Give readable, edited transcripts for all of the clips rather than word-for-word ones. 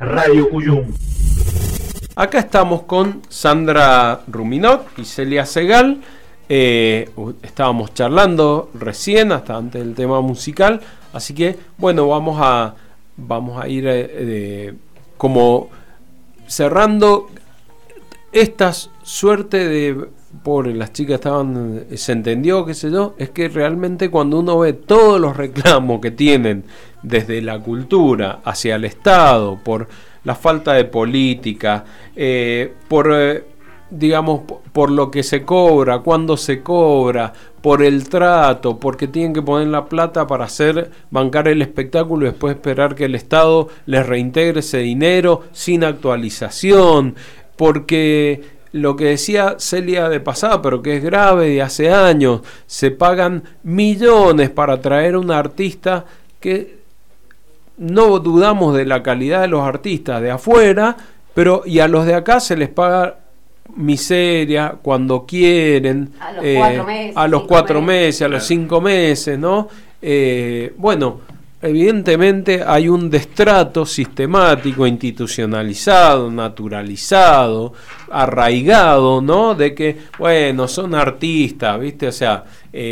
Radio Cuyum. Acá estamos con Sandra Ruminot y Celia Segal. Estábamos charlando recién, hasta antes del tema musical. Así que, bueno, vamos a ir como cerrando esta suerte de... Pobre, las chicas se entendió, qué sé yo, es que realmente cuando uno ve todos los reclamos que tienen desde la cultura hacia el Estado, por la falta de política, por lo que se cobra, cuándo se cobra, por el trato, porque tienen que poner la plata para bancar el espectáculo y después esperar que el Estado les reintegre ese dinero sin actualización, porque... Lo que decía Celia de pasada, pero que es grave, de hace años, se pagan millones para traer a un artista que no dudamos de la calidad de los artistas de afuera, y a los de acá se les paga miseria cuando quieren, a los 4 meses, a los 4 meses, a los 5 meses, ¿no? Evidentemente hay un destrato sistemático, institucionalizado, naturalizado, arraigado, ¿no? De que, bueno, son artistas, ¿viste? O sea,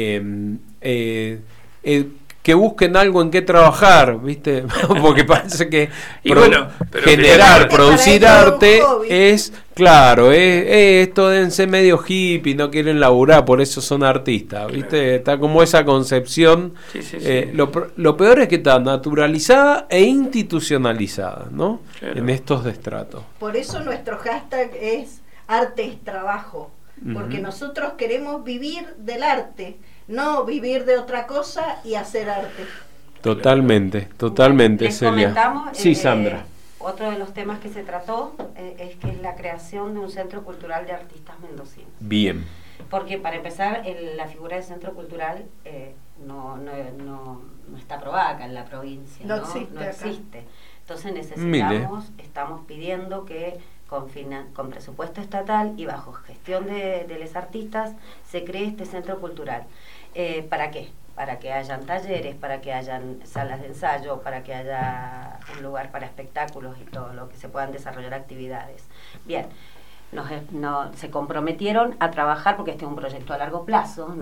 que busquen algo en qué trabajar, ¿viste? Porque parece que producir arte es, claro, esto dense medio hippie, no quieren laburar, por eso son artistas, ¿viste? Claro. Está como esa concepción. Sí. Lo peor es que está naturalizada e institucionalizada, ¿no? Claro. En estos destratos. Por eso nuestro hashtag es arte es trabajo, porque nosotros queremos vivir del arte, no vivir de otra cosa y hacer arte. Totalmente, Les Celia. Comentamos, sí, Sandra. Otro de los temas que se trató es que es la creación de un centro cultural de artistas mendocinos. Bien. Porque para empezar, la figura de centro cultural no está aprobada acá en la provincia. No existe. Entonces estamos pidiendo que con presupuesto estatal y bajo gestión de los artistas se cree este centro cultural. ¿Para qué? Para que hayan talleres, para que hayan salas de ensayo, para que haya un lugar para espectáculos y todo lo que se puedan desarrollar actividades. Bien, se comprometieron a trabajar, porque este es un proyecto a largo plazo,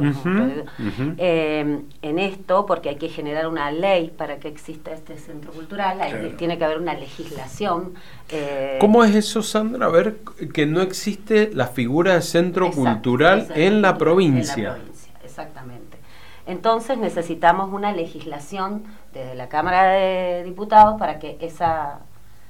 en esto, porque hay que generar una ley para que exista este centro cultural, tiene que haber una legislación. ¿Cómo es eso, Sandra? A ver, que no existe la figura de centro cultural en la provincia. En la provincia, exactamente. Entonces necesitamos una legislación desde la Cámara de Diputados para que esa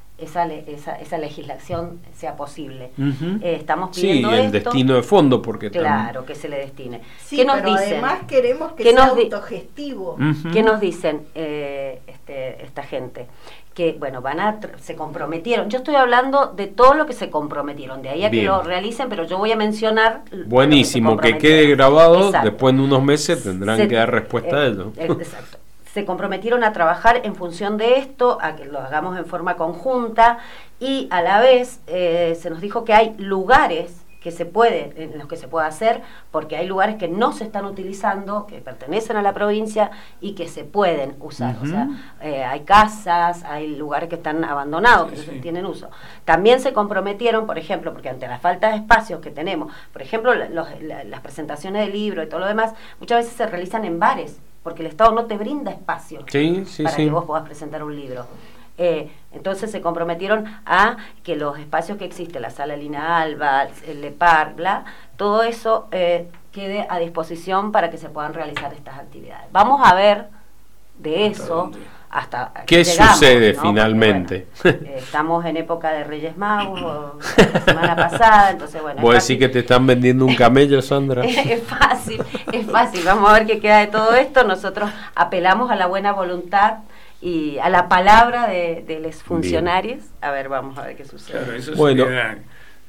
legislación sea posible. Estamos pidiendo el destino de fondo, porque claro, que se le destine. Sí, ¿qué nos dicen? Además queremos que sea autogestivo. ¿Qué nos dicen esta gente? Que bueno, se comprometieron. Yo estoy hablando de todo lo que se comprometieron, de ahí a que lo realicen, pero yo voy a mencionar. Buenísimo, que quede grabado. Exacto. Después en unos meses tendrán que dar respuesta a ello. Exacto. Se comprometieron a trabajar en función de esto, a que lo hagamos en forma conjunta, y a la vez se nos dijo que hay lugares en los que se puede hacer, porque hay lugares que no se están utilizando, que pertenecen a la provincia y que se pueden usar. O sea, hay casas, hay lugares que están abandonados, que no tienen uso. También se comprometieron, por ejemplo, porque ante la falta de espacios que tenemos, por ejemplo, las presentaciones de libros y todo lo demás, muchas veces se realizan en bares, porque el Estado no te brinda espacio para que vos puedas presentar un libro. Entonces se comprometieron a que los espacios que existen, la Sala Lina Alba, el Lepar, todo eso quede a disposición para que se puedan realizar estas actividades. Vamos a ver de eso hasta qué sucede, ¿no? Finalmente. Porque, bueno, estamos en época de Reyes Magos, la semana pasada, entonces bueno. ¿Vos decís que te están vendiendo un camello, Sandra? Es fácil. Vamos a ver qué queda de todo esto. Nosotros apelamos a la buena voluntad y a la palabra de los funcionarios. Bien. A ver, vamos a ver qué sucede. Claro, eso sería,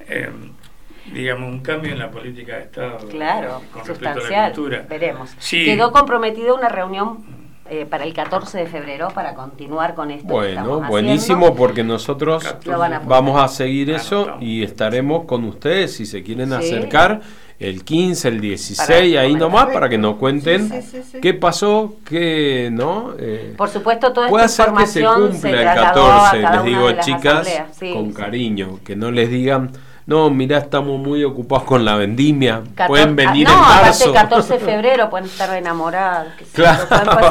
digamos, un cambio en la política de Estado. Claro, con sustancial. Respecto a la cultura. Veremos. Sí. Quedó comprometida una reunión para el 14 de febrero para continuar con esto. Bueno, buenísimo, porque nosotros vamos a seguir eso y estaremos con ustedes si se quieren acercar el 15, el 16, ahí nomás, para que nos cuenten qué pasó, qué no. Por supuesto, toda puede esta hacer que se información cumpla el 14, les digo, chicas, con cariño, que no les digan, no, mirá, estamos muy ocupados con la vendimia, pueden venir en marzo. Aparte el 14 de febrero pueden estar enamorados. Claro,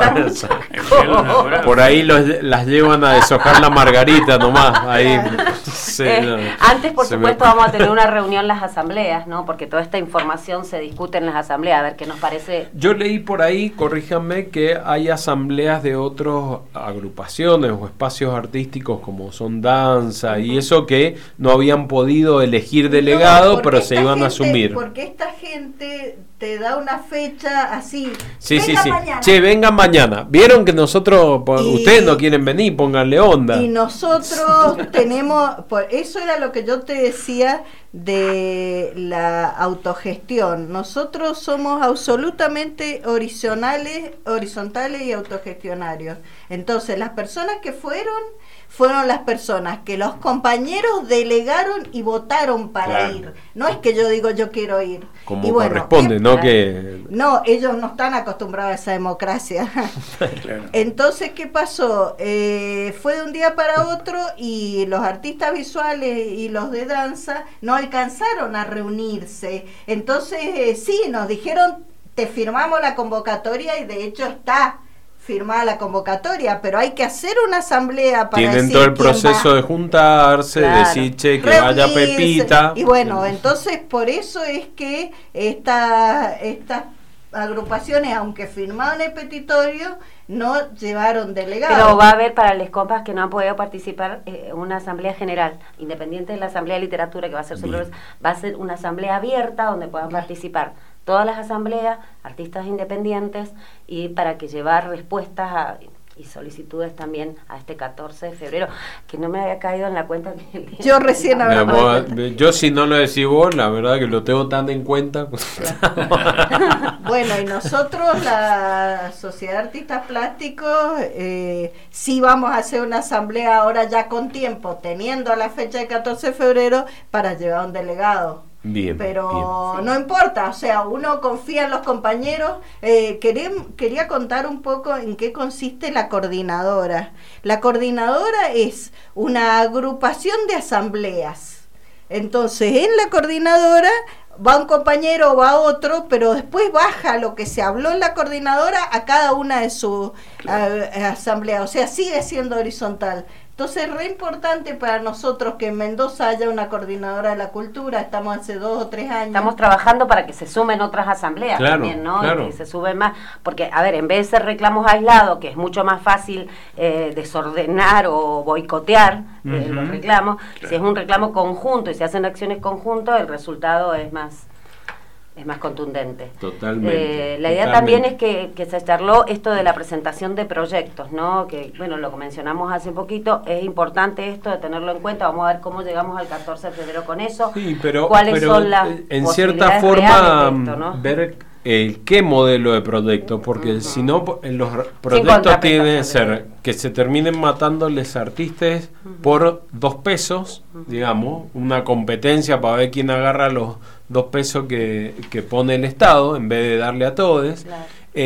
por ahí las llevan a deshojar la margarita nomás. Ahí, antes, por supuesto, vamos a tener una reunión en las asambleas, ¿no? Porque toda esta información se discute en las asambleas, a ver qué nos parece. Yo leí por ahí, corríjanme, que hay asambleas de otras agrupaciones o espacios artísticos como son danza y eso que no habían podido elegir delegado, pero se iban a asumir. Porque esta gente te da una fecha así. Sí. Che, vengan mañana. Vieron que nosotros, ustedes no quieren venir, pónganle onda. Y nosotros tenemos, eso era lo que yo te decía de la autogestión. Nosotros somos absolutamente horizontales y autogestionarios. Entonces, las personas que fueron las personas que los compañeros delegaron y votaron para ir. No es que yo digo yo quiero ir. Como corresponde, ¿no? No, ellos no están acostumbrados a esa democracia. Entonces, ¿qué pasó? Fue de un día para otro y los artistas visuales y los de danza no alcanzaron a reunirse. Entonces, sí, nos dijeron, te firmamos la convocatoria y de hecho está firmada la convocatoria, pero hay que hacer una asamblea para tienen todo el proceso de juntarse, decir, che, que vaya Pepita. Y bueno, entonces por eso es que estas agrupaciones, aunque firmaron el petitorio, no llevaron delegados. Pero va a haber para los compas que no han podido participar una asamblea general, independiente de la asamblea de literatura que va a ser va a ser una asamblea abierta donde puedan participar todas las asambleas, artistas independientes, y para que llevar respuestas y solicitudes también a este 14 de febrero, que no me había caído en la cuenta. Yo recién yo si no lo decís vos, la verdad que lo tengo tan en cuenta. Bueno, y nosotros, la Sociedad de Artistas Plásticos, sí vamos a hacer una asamblea ahora ya con tiempo, teniendo la fecha del 14 de febrero, para llevar un delegado. Pero no importa, o sea, uno confía en los compañeros. Quería contar un poco en qué consiste la coordinadora. La coordinadora es una agrupación de asambleas. Entonces, en la coordinadora va un compañero o va otro, pero después baja lo que se habló en la coordinadora a cada una de sus asambleas, o sea, sigue siendo horizontal. Entonces es re importante para nosotros que en Mendoza haya una coordinadora de la cultura. Estamos hace 2 o 3 años. Estamos trabajando para que se sumen otras asambleas también, ¿no? Y que se suben más. Porque, a ver, en vez de ser reclamos aislados, que es mucho más fácil desordenar o boicotear los reclamos, si es un reclamo conjunto y se hacen acciones conjuntas, el resultado es más contundente. Totalmente. La idea también es que se charló esto de la presentación de proyectos, ¿no? Que, bueno, lo que mencionamos hace poquito, es importante esto de tenerlo en cuenta. Vamos a ver cómo llegamos al 14 de febrero con eso. Sí, pero cuáles son las en cierta forma esto, ¿no? Ver qué modelo de proyecto, porque si no, los proyectos tienen que ser que se terminen matándoles artistas por 2 pesos, digamos, una competencia para ver quién agarra los 2 pesos que pone el Estado en vez de darle a todos. Claro.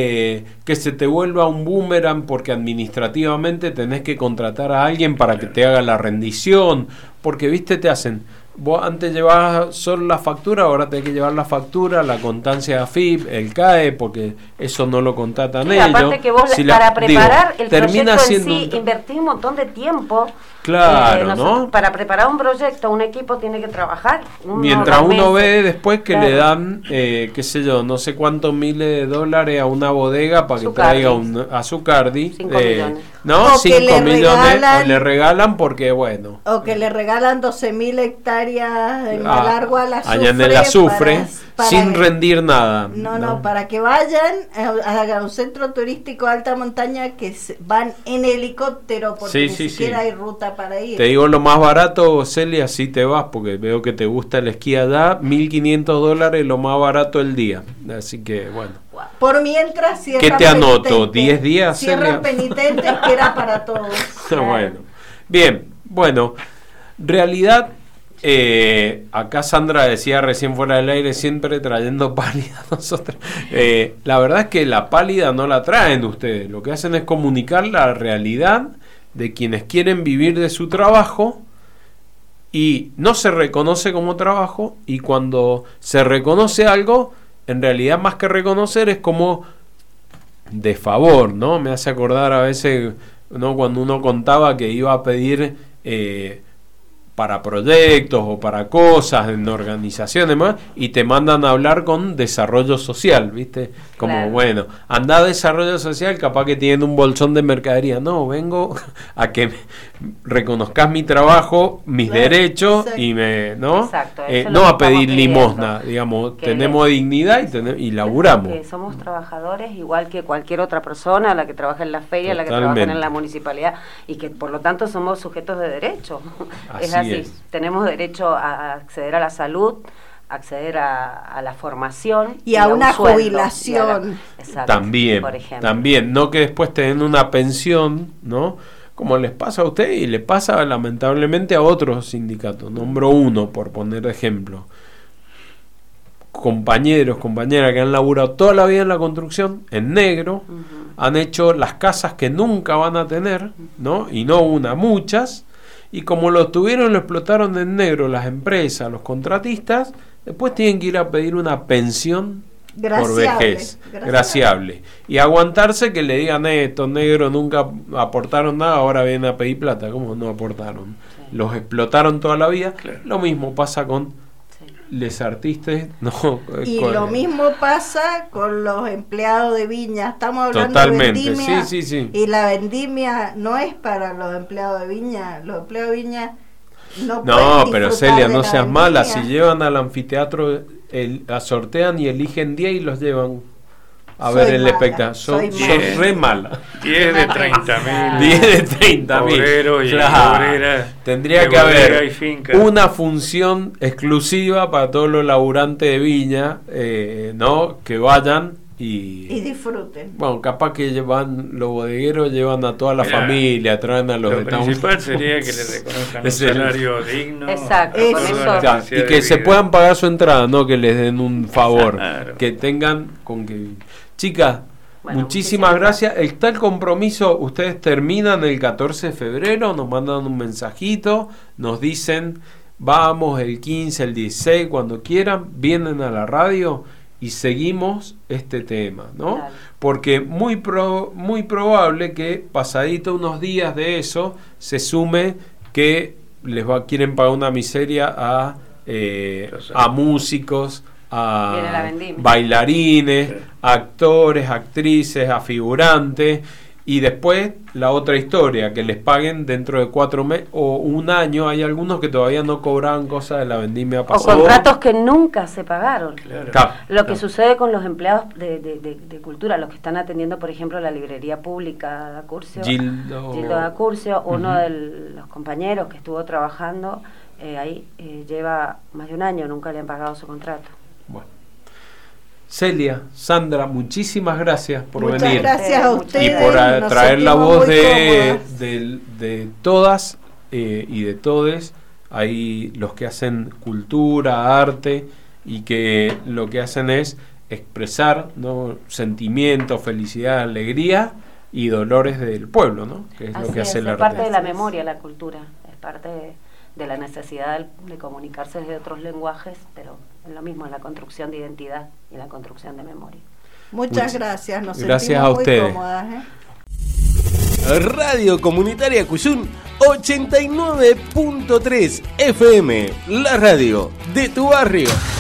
Que se te vuelva un boomerang porque administrativamente tenés que contratar a alguien para que te haga la rendición, porque viste, te hacen, vos antes llevabas solo la factura, ahora tenés que llevar la factura, la constancia de AFIP, el CAE, porque eso no lo contratan ellos. Aparte que vos para preparar el proyecto en sí invertís un montón de tiempo. Claro, ¿no? Para preparar un proyecto, un equipo tiene que trabajar. Mientras uno ve después que le dan, qué sé yo, no sé cuántos miles de dólares a una bodega para que traiga a Zucardi. 5 millones. ¿No? 5 millones o le regalan porque, bueno. O que le regalan 12.000 hectáreas en Malargüe allá en el Azufre, sin rendir nada. No, para que vayan a un centro turístico de alta montaña que van en helicóptero porque ni siquiera hay ruta para ir. Te digo lo más barato, Celia, así te vas, porque veo que te gusta el esquí allá, $1.500 lo más barato el día. Así que, bueno. Por mientras cierran ¿Qué te anoto? penitentes. ¿10 días? Cierran penitentes, que era para todos. Bueno, bien, bueno, realidad, acá Sandra decía recién fuera del aire, siempre trayendo pálida a nosotros. La verdad es que la pálida no la traen ustedes, lo que hacen es comunicar la realidad de quienes quieren vivir de su trabajo y no se reconoce como trabajo, y cuando se reconoce algo, en realidad más que reconocer es como de favor, ¿no? Me hace acordar a veces, ¿no?, cuando uno contaba que iba a pedir para proyectos o para cosas en organizaciones más, y te mandan a hablar con desarrollo social, ¿viste? Como, claro, bueno, anda a desarrollo social, capaz que tienen un bolsón de mercadería. No, vengo a que reconozcas mi trabajo, mis derechos, y me, ¿no? Exacto, no a pedir limosna, digamos, tenemos dignidad y laburamos. Que somos trabajadores igual que cualquier otra persona, la que trabaja en la feria, la que trabaja en la municipalidad, y que por lo tanto somos sujetos de derecho. Es así. Tenemos derecho a acceder a la salud, acceder a la formación y a una sueldo, jubilación. Exacto, también, por ejemplo. También, no que después te den una pensión, ¿no? Como les pasa a usted y le pasa lamentablemente a otros sindicatos. Nombro uno, por poner ejemplo. Compañeros, compañeras que han laburado toda la vida en la construcción, en negro, han hecho las casas que nunca van a tener, ¿no? Y no una, muchas. Y como lo tuvieron, lo explotaron en negro las empresas, los contratistas, después tienen que ir a pedir una pensión por vejez, graciable. Y aguantarse que le digan, estos negros nunca aportaron nada, ahora vienen a pedir plata. ¿Cómo no aportaron? Sí. Los explotaron toda la vida. Claro. Lo mismo pasa con les artistas, no. Y lo mismo pasa con los empleados de viña. Estamos hablando totalmente, de vendimia, sí. Y la vendimia no es para los empleados de viña. Los empleados de viña no pero Celia, no seas mala. Si llevan al anfiteatro, la sortean y eligen 10 y los llevan a ver el espectáculo. Soy re mala. 10 de 30.000. 10 de 30.000. Obrero y claro. obrera. Tendría que haber una función exclusiva para todos los laburantes de viña, ¿no? Que vayan y disfruten. Bueno, capaz que llevan los bodegueros, llevan a toda la familia, traen a los Lo principal sería que le reconozcan un salario digno. Exacto, y que se puedan pagar su entrada, no que les den un favor. Claro. Que tengan con que... Chicas, muchísimas gracias. Está el compromiso, ustedes terminan el 14 de febrero, nos mandan un mensajito, nos dicen, vamos el 15, el 16, cuando quieran, vienen a la radio y seguimos este tema, ¿no? Claro. Porque muy probable que pasadito unos días de eso se sume que quieren pagar una miseria a músicos, a bailarines, actores, actrices, a figurantes, y después la otra historia, que les paguen dentro de 4 meses o un año. Hay algunos que todavía no cobraban cosas de la vendimia pasada. O contratos que nunca se pagaron. Claro. Lo que sucede con los empleados de cultura, los que están atendiendo, por ejemplo, la librería pública de Acurcio, Gildo de Acurcio, uno de los compañeros que estuvo trabajando ahí lleva más de un año, nunca le han pagado su contrato. Bueno. Celia, Sandra, muchísimas gracias por venir. Muchas gracias a ustedes. Y por traer la voz de todas y de todes. Hay los que hacen cultura, arte, y que lo que hacen es expresar, ¿no?, sentimientos, felicidad, alegría y dolores del pueblo, ¿no? Que es lo que hace el arte. Es parte de la memoria, la cultura. Es parte de la necesidad de comunicarse desde otros lenguajes, pero es lo mismo en la construcción de identidad y la construcción de memoria. Muchas gracias, nos gracias sentimos a ustedes. muy cómodas, Radio Comunitaria Cuyún 89.3 FM, la radio de tu barrio.